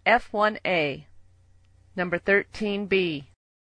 F1A. Number 13B.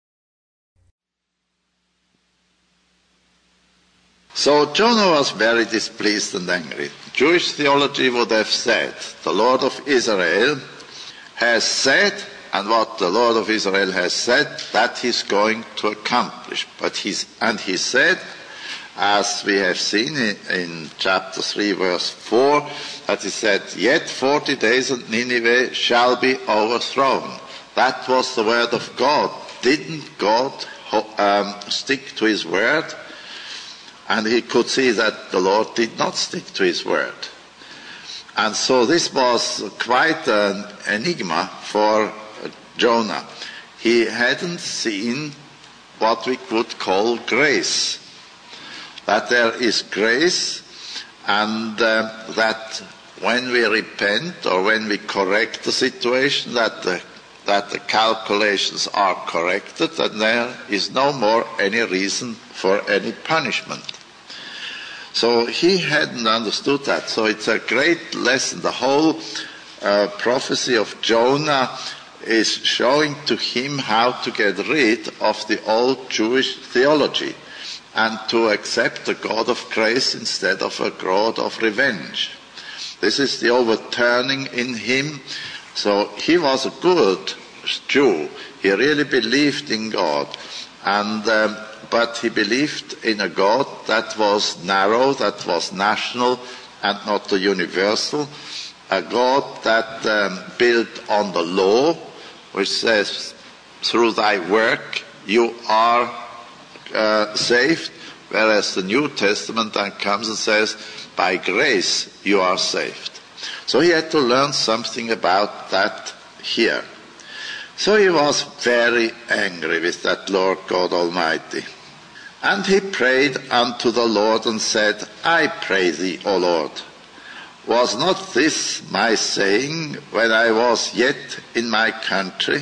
So Jonah was very displeased and angry. Jewish theology would have said, the Lord of Israel has said, and what the Lord of Israel has said, that he's going to accomplish. He said, as we have seen in chapter 3, verse 4, that he said, yet 40 days and Nineveh shall be overthrown. That was the word of God. Didn't God stick to his word? And he could see that the Lord did not stick to his word. And so this was quite an enigma for Jonah. He hadn't seen what we could call grace. That there is grace, and that when we repent or when we correct the situation, that the calculations are corrected, and there is no more any reason for any punishment. So he hadn't understood that. So it's a great lesson. The whole prophecy of Jonah is showing to him how to get rid of the old Jewish theology and to accept a God of grace instead of a God of revenge. This is the overturning in him. So he was a good Jew. He really believed in God, but he believed in a God that was narrow, that was national, and not the universal. A God that built on the law, which says, through thy work you are saved, whereas the New Testament then comes and says, by grace you are saved. So he had to learn something about that here. So he was very angry with that Lord God Almighty. And he prayed unto the Lord and said, I pray thee, O Lord, was not this my saying when I was yet in my country?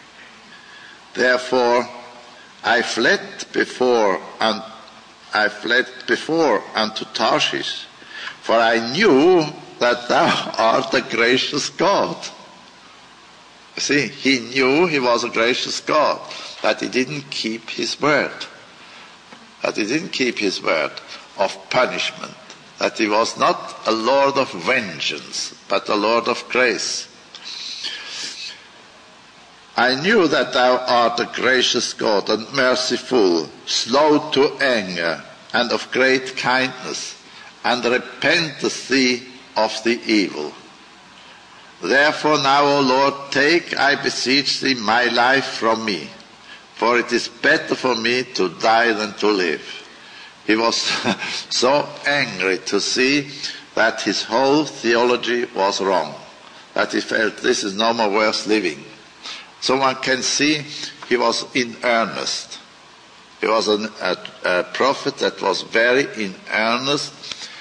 Therefore I fled before unto Tarshish, for I knew that thou art a gracious God. See, he knew he was a gracious God, that he didn't keep his word. That he didn't keep his word of punishment. That he was not a Lord of vengeance, but a Lord of grace. I knew that thou art a gracious God and merciful, slow to anger, and of great kindness, and repentest thee of the evil. Therefore now, O Lord, take, I beseech thee, my life from me, for it is better for me to die than to live. He was so angry to see that his whole theology was wrong, that he felt this is no more worth living. So one can see he was in earnest. He was a prophet that was very in earnest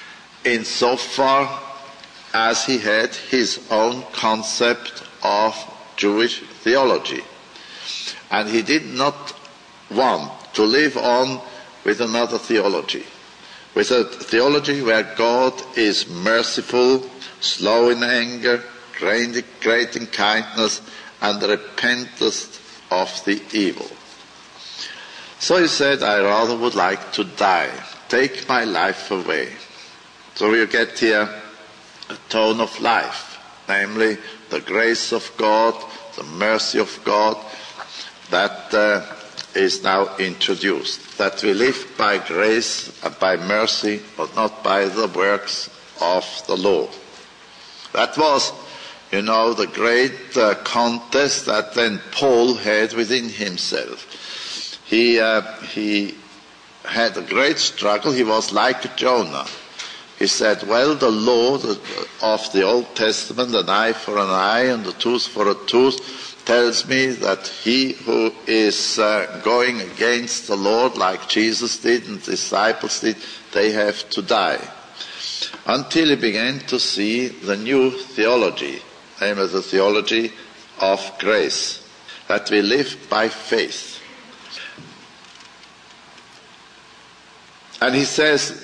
insofar as he had his own concept of Jewish theology. And he did not want to live on with another theology, with a theology where God is merciful, slow in anger, great in kindness, and repentest of the evil. So he said, I rather would like to die. Take my life away. So you get here a tone of life, namely the grace of God, the mercy of God, that is now introduced. That we live by grace and by mercy, but not by the works of the law. That was, the great contest that then Paul had within himself. He had a great struggle. He was like Jonah. He said, well, the law of the Old Testament, an eye for an eye and a tooth for a tooth, tells me that he who is going against the Lord, like Jesus did and the disciples did, they have to die. Until he began to see the new theology, namely the theology of grace, that we live by faith. And he says,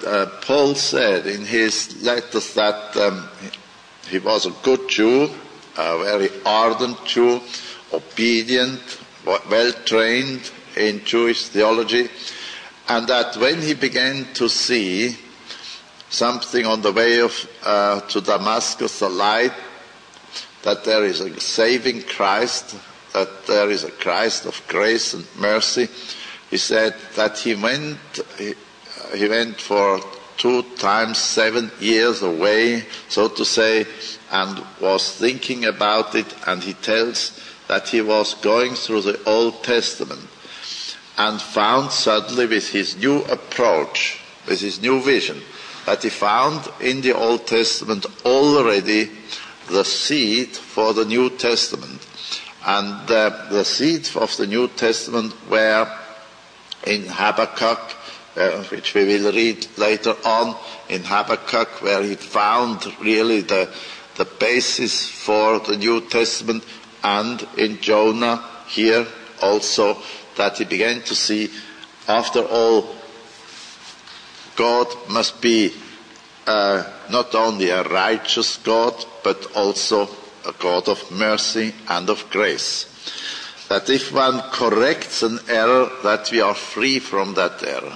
Paul said in his letters that he was a good Jew, a very ardent Jew, obedient, well-trained in Jewish theology, and that when he began to see something on the way to Damascus, a light, that there is a saving Christ, that there is a Christ of grace and mercy, he said that he went for 2 times 7 years away, so to say, and was thinking about it, and he tells that he was going through the Old Testament and found suddenly with his new approach, with his new vision, that he found in the Old Testament already the seed for the New Testament. And the seed of the New Testament were in Habakkuk, which we will read later on, in Habakkuk, where he found really the basis for the New Testament, and in Jonah here also, that he began to see, after all, God must be not only a righteous God, but also a God of mercy and of grace. That if one corrects an error, that we are free from that error.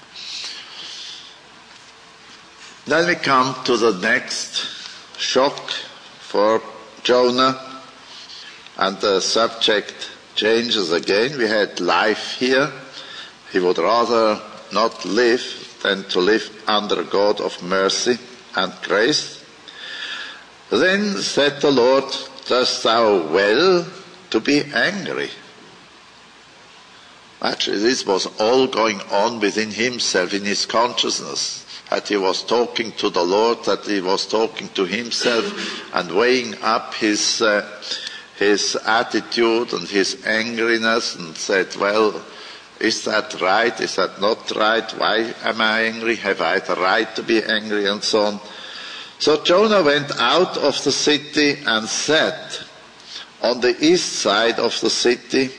Then we come to the next shock for Jonah, and the subject changes again. We had life here. He would rather not live than to live under a God of mercy and grace. Then said the Lord, dost thou well to be angry? Actually, this was all going on within himself, in his consciousness, that he was talking to the Lord, that he was talking to himself and weighing up his attitude and his angriness, and said, well, is that right? Is that not right? Why am I angry? Have I the right to be angry? And so on. So Jonah went out of the city and sat on the east side of the city.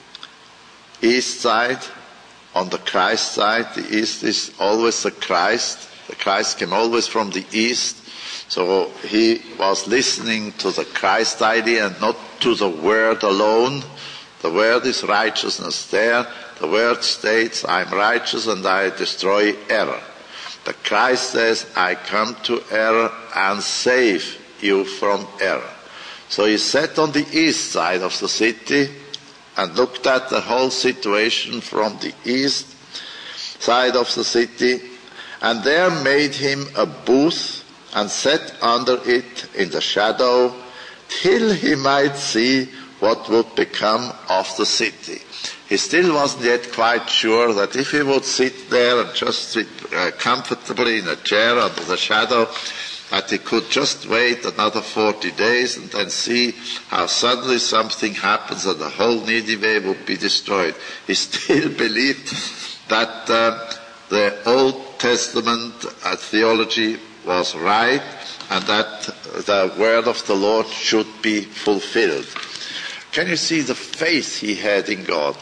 East side, on the Christ side. The east is always the Christ. The Christ came always from the east. So he was listening to the Christ idea and not to the word alone. The word is righteousness. There, the word states, I am righteous and I destroy error. The Christ says, I come to error and save you from error. So he sat on the east side of the city and looked at the whole situation from the east side of the city, and there made him a booth and sat under it in the shadow till he might see what would become of the city. He still wasn't yet quite sure that if he would sit there and just sit comfortably in a chair under the shadow, that he could just wait another 40 days and then see how suddenly something happens and the whole Nineveh would be destroyed. He still believed that the Old Testament theology was right and that the word of the Lord should be fulfilled. Can you see the faith he had in God?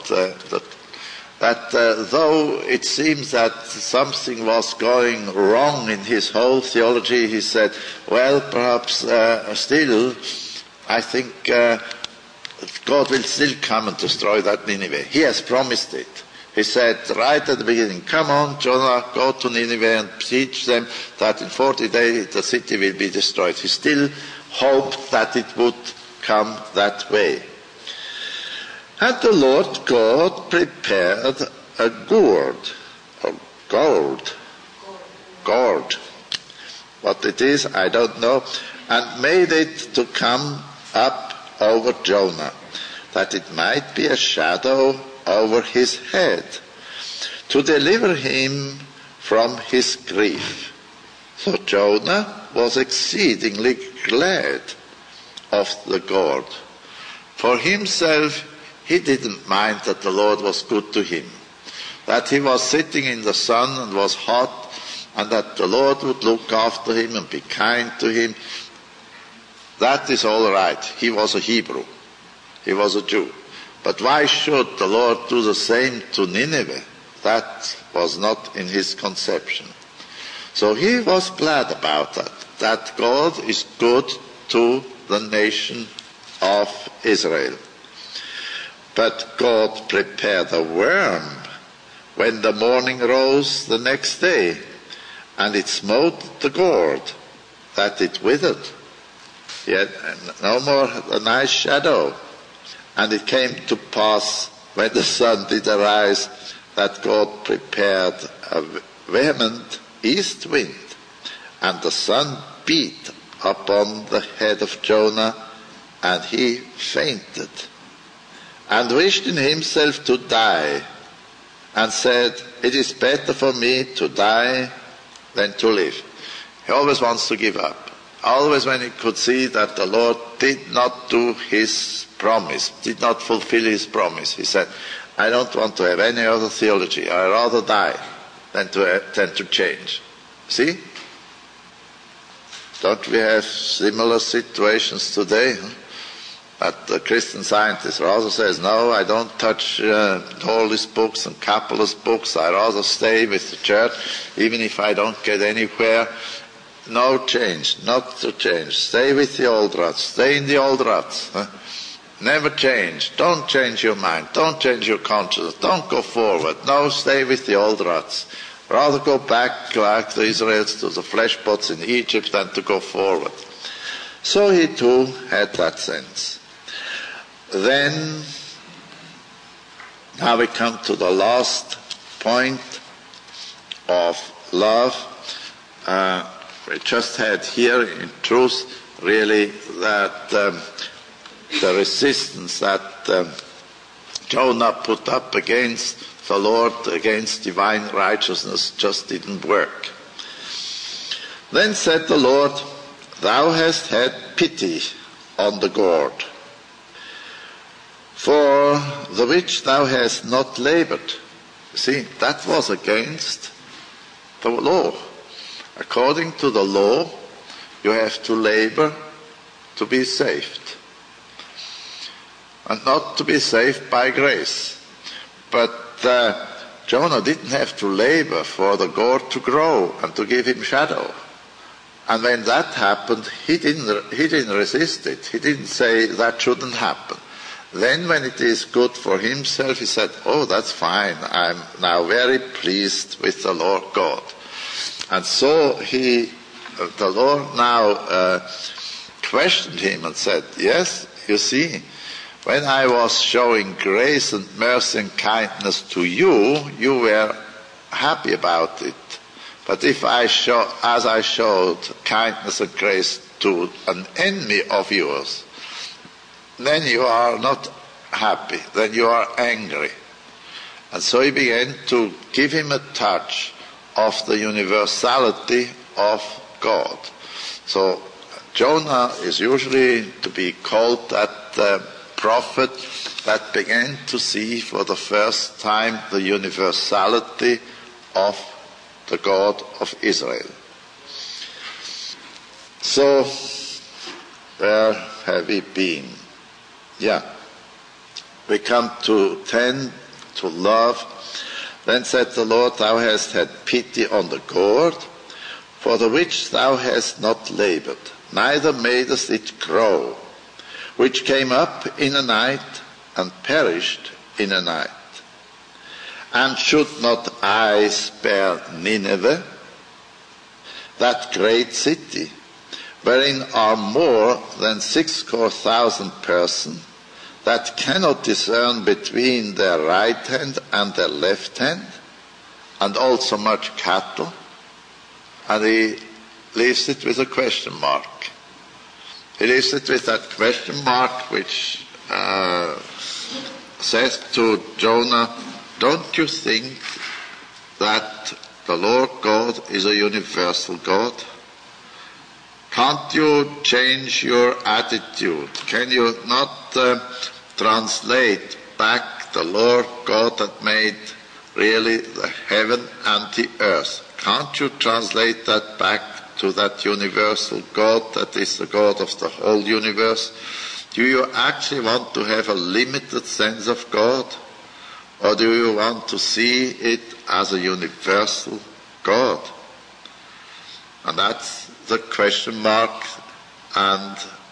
That though it seems that something was going wrong in his whole theology, he said, well, perhaps still, I think God will still come and destroy that Nineveh. He has promised it. He said right at the beginning, come on, Jonah, go to Nineveh and teach them that in 40 days the city will be destroyed. He still hoped that it would come that way. And the Lord God prepared a gourd. What it is, I don't know, and made it to come up over Jonah, that it might be a shadow over his head, to deliver him from his grief. So Jonah was exceedingly glad of the gourd. For himself, he didn't mind that the Lord was good to him, that he was sitting in the sun and was hot, and that the Lord would look after him and be kind to him. That is all right. He was a Hebrew. He was a Jew. But why should the Lord do the same to Nineveh? That was not in his conception. So he was glad about that God is good to the nation of Israel. But God prepared a worm when the morning rose the next day, and it smote the gourd, that it withered. Yet no more a nice shadow. And it came to pass, when the sun did arise, that God prepared a vehement east wind, and the sun beat upon the head of Jonah, and he fainted, and wished in himself to die, and said, "It is better for me to die than to live." He always wants to give up. Always when he could see that the Lord did not do his promise, did not fulfill his promise, he said, "I don't want to have any other theology. I'd rather die than to change." See? Don't we have similar situations today? But the Christian Scientist rather says, "No, I don't touch all these books and Kabbalist books. I rather stay with the church, even if I don't get anywhere." No change, not to change. Stay with the old ruts. Stay in the old ruts. Never change. Don't change your mind. Don't change your conscience. Don't go forward. No, stay with the old ruts. Rather go back like the Israelites to the flesh pots in Egypt than to go forward. So he too had that sense. Then, now we come to the last point of love. We just had here, in truth, really, that the resistance that Jonah put up against the Lord, against divine righteousness, just didn't work. Then said the Lord, "Thou hast had pity on the gourd, for the which thou hast not labored." See, that was against the law. According to the law, you have to labor to be saved. And not to be saved by grace. But Jonah didn't have to labor for the gourd to grow and to give him shadow. And when that happened, he didn't resist it. He didn't say that shouldn't happen. Then when it is good for himself, he said, "Oh, that's fine. I'm now very pleased with the Lord God." And so the Lord now questioned him and said, "Yes, you see, when I was showing grace and mercy and kindness to you, you were happy about it. But if as I showed kindness and grace to an enemy of yours, then you are not happy, then you are angry." And so he began to give him a touch of the universality of God. So Jonah is usually to be called that prophet that began to see for the first time the universality of the God of Israel. So, where have we been? Yeah. We come to 10, to love. Then said the Lord, "Thou hast had pity on the gourd, for the which thou hast not labored, neither madest it grow, which came up in a night and perished in a night. And should not I spare Nineveh, that great city, wherein are more than 60,000 persons, that cannot discern between their right hand and their left hand, and also much cattle?" And he leaves it with a question mark. He leaves it with that question mark which says to Jonah, "Don't you think that the Lord God is a universal God? Can't you change your attitude? Can you not translate back the Lord God that made really the heaven and the earth? Can't you translate that back to that universal God that is the God of the whole universe? Do you actually want to have a limited sense of God? Or do you want to see it as a universal God?" And that's the question mark, and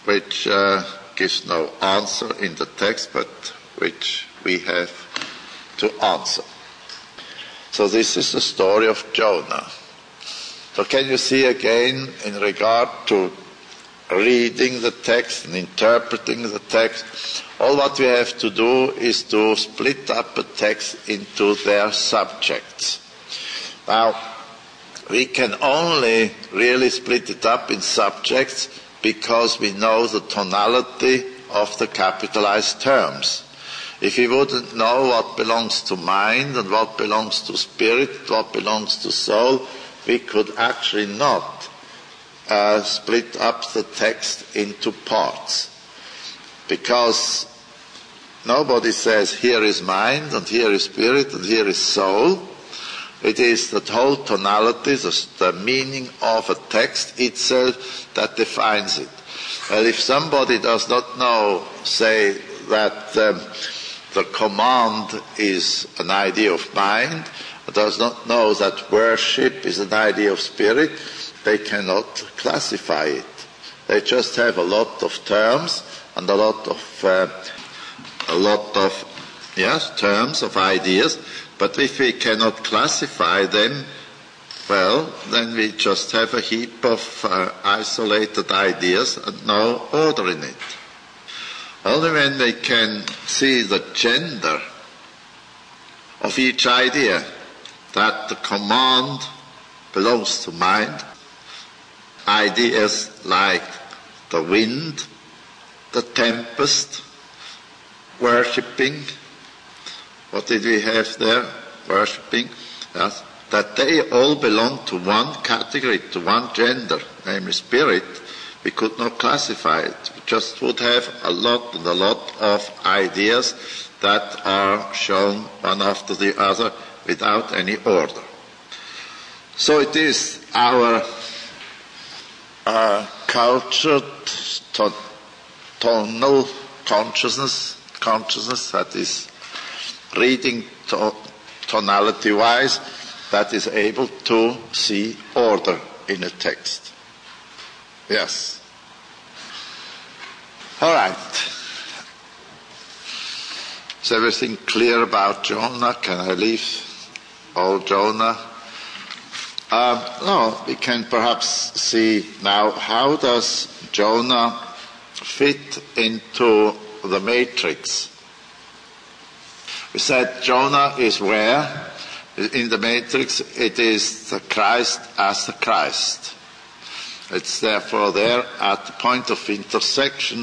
which gives no answer in the text, but which we have to answer. So this is the story of Jonah. So can you see again, in regard to reading the text and interpreting the text, all what we have to do is to split up a text into their subjects. Now, we can only really split it up in subjects because we know the tonality of the capitalized terms. If we wouldn't know what belongs to mind and what belongs to spirit, what belongs to soul, we could actually not split up the text into parts. Because nobody says, here is mind, and here is spirit, and here is soul. It is the whole tonality, the meaning of a text itself that defines it. Well, if somebody does not know, say, that the command is an idea of mind, does not know that worship is an idea of spirit, they cannot classify it. They just have a lot of terms and a lot of terms of ideas, but if we cannot classify them, well, then we just have a heap of isolated ideas and no order in it. Only when they can see the gender of each idea, that the command belongs to mind, ideas like the wind, the tempest, worshipping, what did we have there? Worshipping, yes, that they all belong to one category, to one gender, namely spirit. We could not classify it. We just would have a lot of ideas that are shown one after the other without any order. So it is our cultured tonal consciousness that is reading tonality-wise, that is able to see order in a text. Yes. All right. Is everything clear about Jonah? Can I leave all Jonah? No, we can perhaps see now, how does Jonah fit into the matrix? We said Jonah is where? In the matrix, it is the Christ as the Christ. It's therefore there at the point of intersection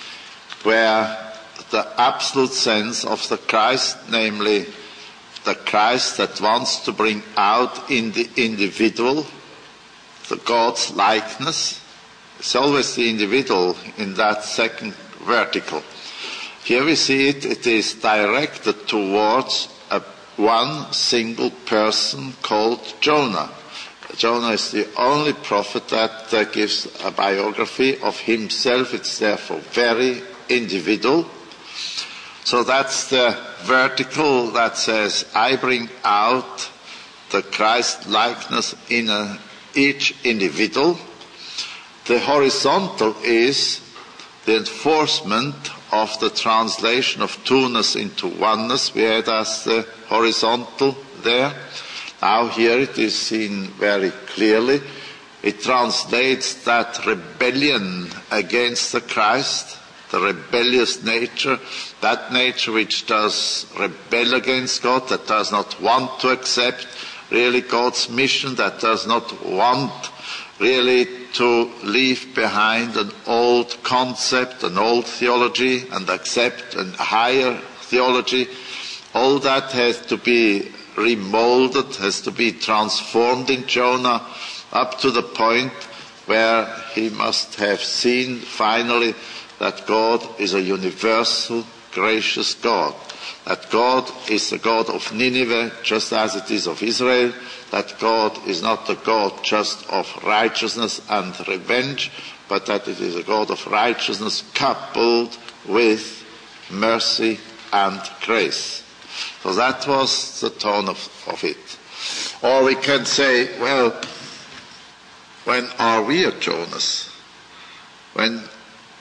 where the absolute sense of the Christ, namely the Christ that wants to bring out in the individual the God's likeness. It's always the individual in that second vertical. Here we see it is directed towards one single person called Jonah. Jonah is the only prophet that gives a biography of himself. It's therefore very individual. So that's the vertical that says, I bring out the Christ likeness in each individual. The horizontal is the enforcement of the translation of two-ness into oneness. We had as the horizontal there. Now here it is seen very clearly. It translates that rebellion against the Christ, the rebellious nature, that nature which does rebel against God, that does not want to accept really God's mission, that does not want really to leave behind an old concept, an old theology, and accept a higher theology. All that has to be remolded, has to be transformed in Jonah, up to the point where he must have seen finally that God is a universal, gracious God. That God is the God of Nineveh, just as it is of Israel. That God is not the God just of righteousness and revenge, but that it is a God of righteousness coupled with mercy and grace. So that was the tone of it. Or we can say, well, when are we a Jonas? When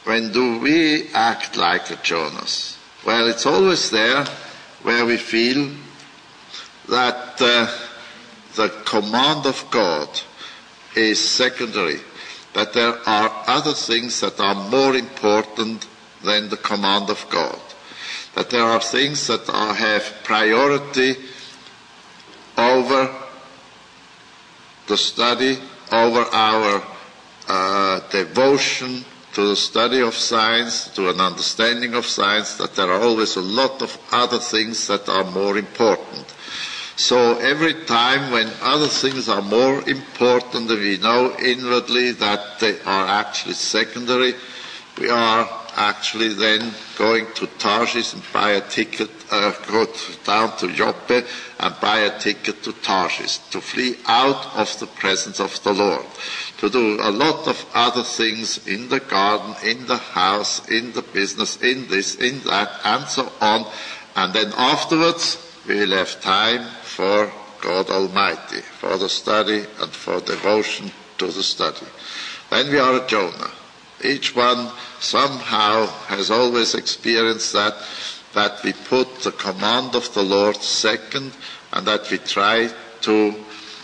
when do we act like a Jonas? Well, it's always there where we feel that the command of God is secondary, that there are other things that are more important than the command of God, that there are things that have priority over the study, over our devotion to the study of science, to an understanding of science, that there are always a lot of other things that are more important. So every time when other things are more important and we know inwardly that they are actually secondary, we are actually then going to Tarshish and buy a ticket, go down to Joppe and buy a ticket to Tarshish, to flee out of the presence of the Lord, to do a lot of other things in the garden, in the house, in the business, in this, in that, and so on. And then afterwards we will have time for God Almighty, for the study and for devotion to the study. Then we are a Jonah. Each one somehow has always experienced that we put the command of the Lord second, and that we try to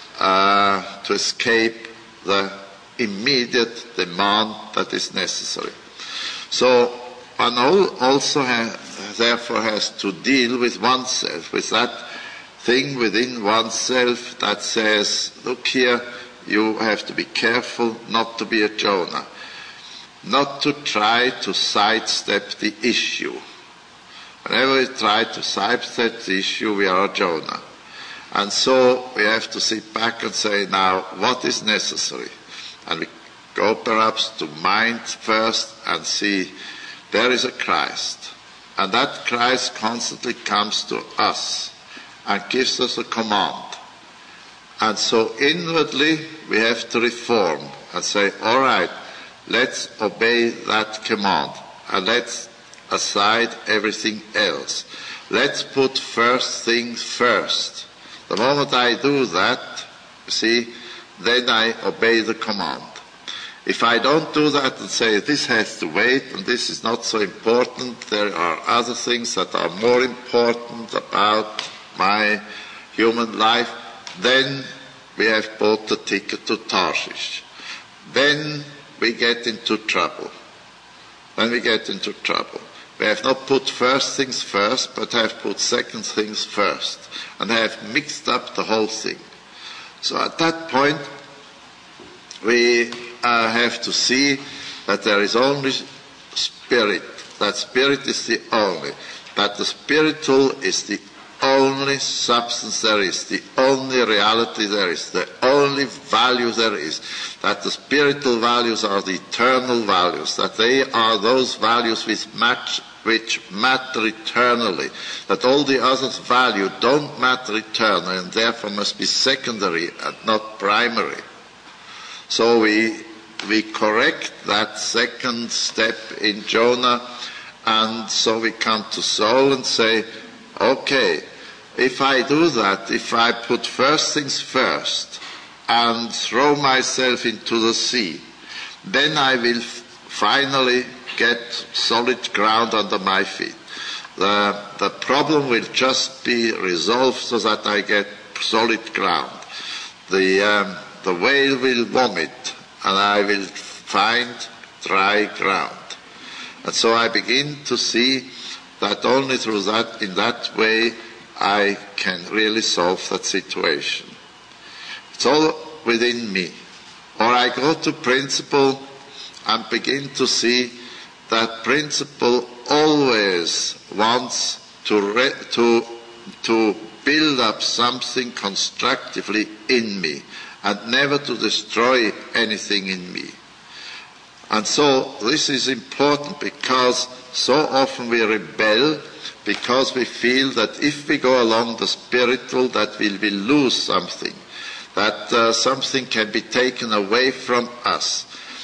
escape the immediate demand that is necessary. So one also therefore has to deal with oneself, with that thing within oneself that says, look here, you have to be careful not to be a Jonah, not to try to sidestep the issue. Whenever we try to sidestep the issue, we are a Jonah. And so we have to sit back and say, now, what is necessary? And we go perhaps to mind first and see there is a Christ. And that Christ constantly comes to us and gives us a command. And so inwardly we have to reform and say, all right, let's obey that command and let's aside everything else. Let's put first things first. The moment I do that, you see, then I obey the command. If I don't do that and say this has to wait and this is not so important, there are other things that are more important about my human life, then we have bought the ticket to Tarshish. Then we get into trouble. When we get into trouble, we have not put first things first, but have put second things first, and have mixed up the whole thing. So at that point, we have to see that there is only spirit, that spirit is the only, that the spiritual is the only substance there is, the only reality there is, the only value there is, that the spiritual values are the eternal values, that they are those values which matter eternally, that all the others value don't matter eternally and therefore must be secondary and not primary. So we correct that second step in Jonah, and so we come to Saul and say, okay, if I do that, if I put first things first and throw myself into the sea, then I will finally get solid ground under my feet. The problem will just be resolved so that I get solid ground. The whale will vomit and I will find dry ground. And so I begin to see that only through that, in that way, I can really solve that situation. It's all within me. Or I go to principle and begin to see that principle always wants to build up something constructively in me and never to destroy anything in me. And so this is important because so often we rebel because we feel that if we go along the spiritual that we will lose something, that something can be taken away from us.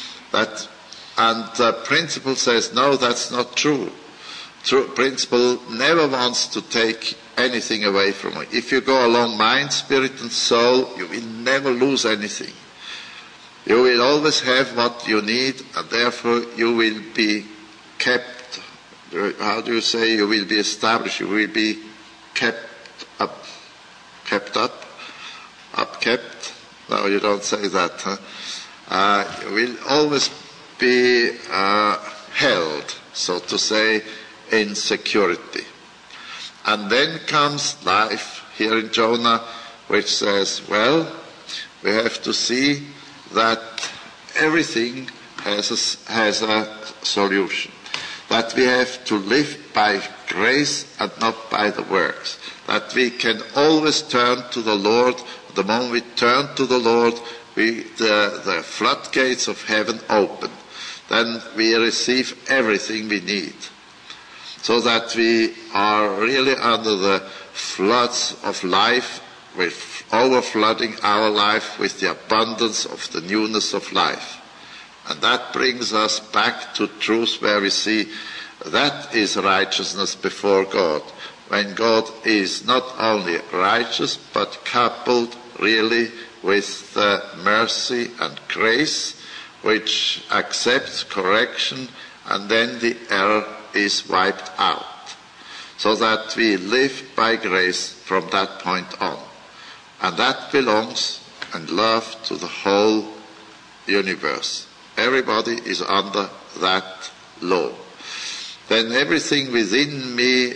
And principle says, no, that's not true. Principle never wants to take anything away from you. If you go along mind, spirit and soul, you will never lose anything. You will always have what you need, and therefore you will be kept. How do you say? You will be established. You will be kept up. Kept up? Upkept? No, you don't say that. Huh? You will always be held, so to say, in security. And then comes life here in Jonah, which says, well, we have to see that everything has a solution. That we have to live by grace and not by the works. That we can always turn to the Lord. The moment we turn to the Lord, the floodgates of heaven open. Then we receive everything we need. So that we are really under the floods of life, with overflooding our life with the abundance of the newness of life. And that brings us back to truth where we see that is righteousness before God. When God is not only righteous, but coupled really with the mercy and grace, which accepts correction, and then the error is wiped out. So that we live by grace from that point on. And that belongs and love to the whole universe. Everybody is under that law. Then everything within me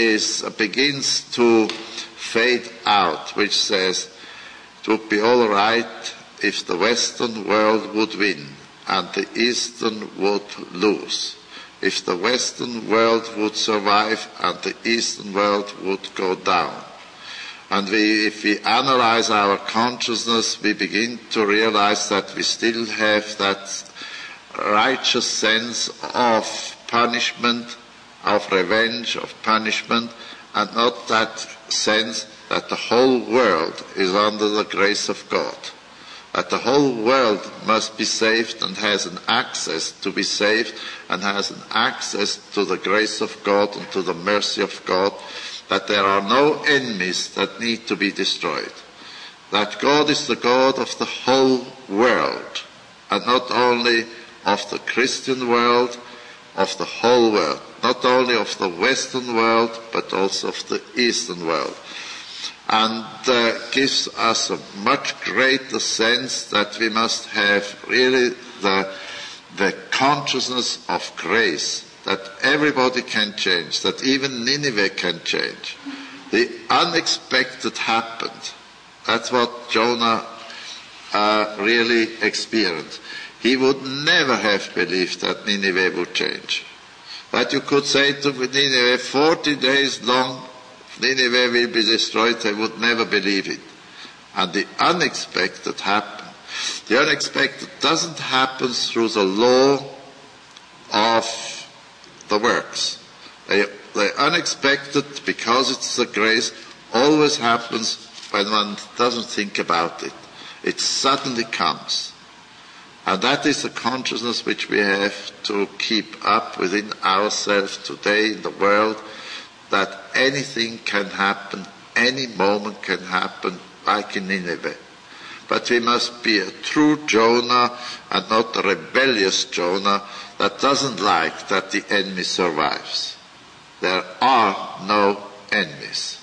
begins to fade out, which says it would be all right if the Western world would win and the Eastern would lose. If the Western world would survive and the Eastern world would go down. And if we analyze our consciousness, we begin to realize that we still have that righteous sense of punishment, of revenge, of punishment, and not that sense that the whole world is under the grace of God. That the whole world must be saved and has an access to be saved and has an access to the grace of God and to the mercy of God, that there are no enemies that need to be destroyed. That God is the God of the whole world, and not only of the Christian world, of the whole world, not only of the Western world, but also of the Eastern world. And gives us a much greater sense that we must have really the consciousness of grace, that everybody can change, that even Nineveh can change. The unexpected happened. That's what Jonah really experienced. He would never have believed that Nineveh would change. But you could say to Nineveh, 40 days long, Nineveh will be destroyed. They would never believe it. And the unexpected happened. The unexpected doesn't happen through the law of the works. The unexpected, because it's the grace, always happens when one doesn't think about it. It suddenly comes. And that is the consciousness which we have to keep up within ourselves today in the world, that anything can happen, any moment can happen, like in Nineveh. But we must be a true Jonah and not a rebellious Jonah that doesn't like that the enemy survives. There are no enemies.